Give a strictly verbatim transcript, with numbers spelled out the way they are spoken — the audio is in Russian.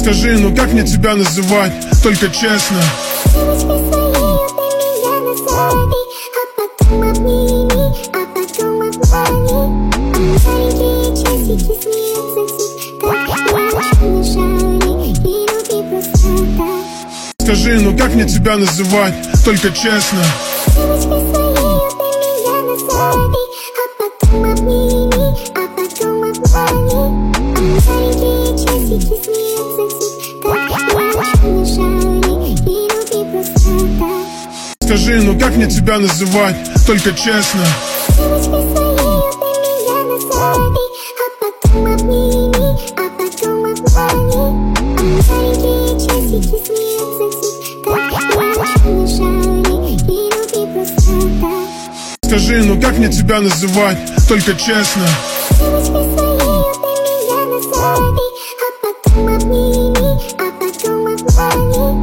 Скажи, ну как мне тебя называть, только честно. Девочкой своей обними меня на саби, а потом обними, а потом обмани. А маленькие часики смеются тик, как девочка на шаре, и люби просто так. Скажи, ну как мне тебя называть, только честно. Девочкой своей обними меня на саби, а потом обними, а потом обмани. А маленькие часики смеются тик, как девочка на шаре, и люби просто так. Скажи, ну как мне тебя называть, только честно. Девочкой своей обними меня на саби, а потом обними, а потом обмани. А маленькие часики смеются тик, как девочка на шаре, и люби просто так. Скажи, ну как мне тебя называть, только честно. Девочкой своей обними меня на саби, а потом обними, а потом обмани.